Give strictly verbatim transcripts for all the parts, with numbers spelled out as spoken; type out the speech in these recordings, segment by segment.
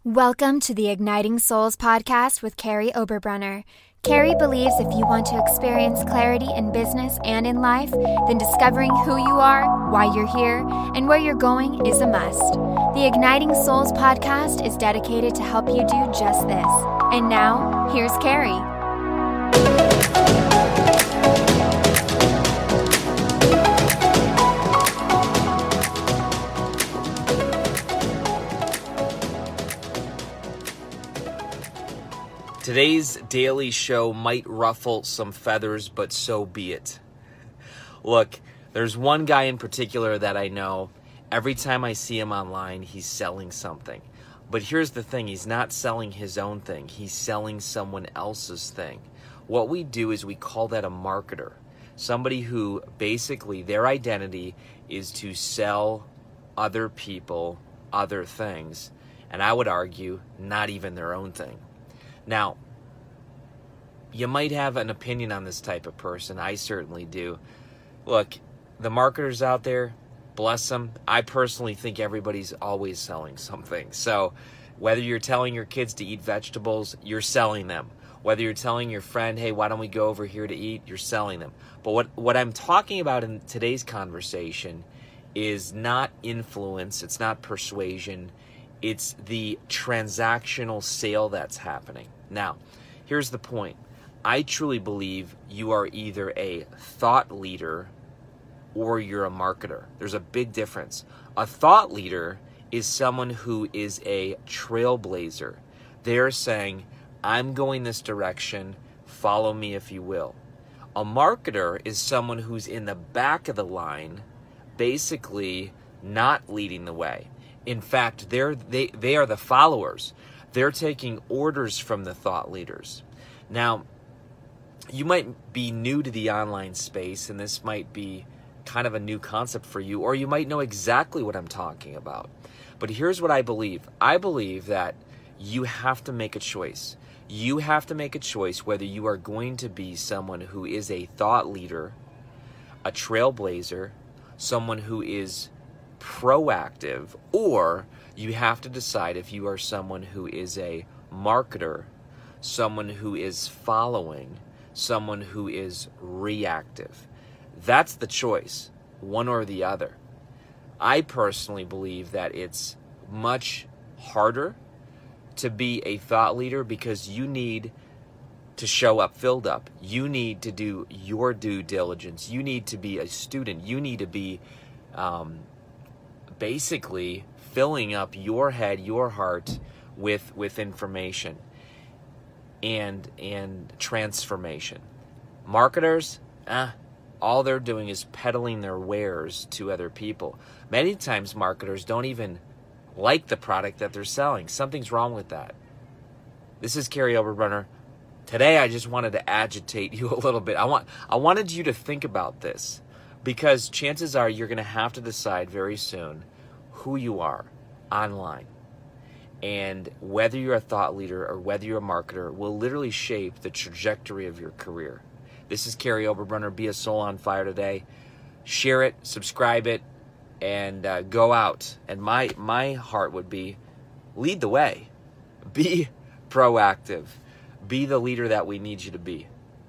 Welcome to the Igniting Souls podcast with Carrie Oberbrunner. Carrie believes if you want to experience clarity in business and in life, then discovering who you are, why you're here, and where you're going is a must. The Igniting Souls podcast is dedicated to help you do just this. And now, here's Carrie. Today's daily show might ruffle some feathers, but so be it. Look, there's one guy in particular that I know. Every time I see him online, he's selling something. But here's the thing, he's not selling his own thing. He's selling someone else's thing. What we do is we call that a marketer. Somebody who basically their identity is to sell other people other things. And I would argue, not even their own thing. Now, you might have an opinion on this type of person. I certainly do. Look, the marketers out there, bless them. I personally think everybody's always selling something. So whether you're telling your kids to eat vegetables, you're selling them. Whether you're telling your friend, hey, why don't we go over here to eat, you're selling them. But what, what I'm talking about in today's conversation is not influence. It's not persuasion. It's the transactional sale that's happening. Now, here's the point. I truly believe you are either a thought leader or you're a marketer. There's a big difference. A thought leader is someone who is a trailblazer. They're saying, I'm going this direction, follow me if you will. A marketer is someone who's in the back of the line, basically not leading the way. In fact, they're, they, they are the followers. They're taking orders from the thought leaders. Now, you might be new to the online space, and this might be kind of a new concept for you, or you might know exactly what I'm talking about. But here's what I believe. I believe that you have to make a choice. You have to make a choice whether you are going to be someone who is a thought leader, a trailblazer, someone who is proactive, or you have to decide if you are someone who is a marketer, someone who is following, someone who is reactive. That's the choice, one or the other. I personally believe that it's much harder to be a thought leader because you need to show up filled up. You need to do your due diligence. You need to be a student. You need to be um, basically filling up your head, your heart with with information and and transformation. Marketers, ah, all they're doing is peddling their wares to other people. Many times marketers don't even like the product that they're selling. Something's wrong with that. This is Carrie Oberbrunner. Today I just wanted to agitate you a little bit. I want I wanted you to think about this because chances are you're going to have to decide very soon who you are online. And whether you're a thought leader or whether you're a marketer will literally shape the trajectory of your career. This is Carrie Oberbrunner. Be a soul on fire today. Share it, subscribe it, and uh, go out. And my my heart would be, lead the way. Be proactive. Be the leader that we need you to be.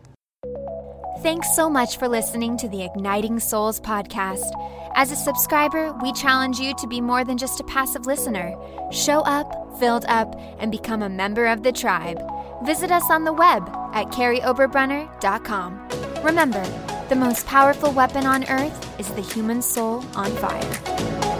Thanks so much for listening to the Igniting Souls podcast. As a subscriber, we challenge you to be more than just a passive listener. Show up, filled up, and become a member of the tribe. Visit us on the web at carrie oberbrunner dot com. Remember, the most powerful weapon on earth is the human soul on fire.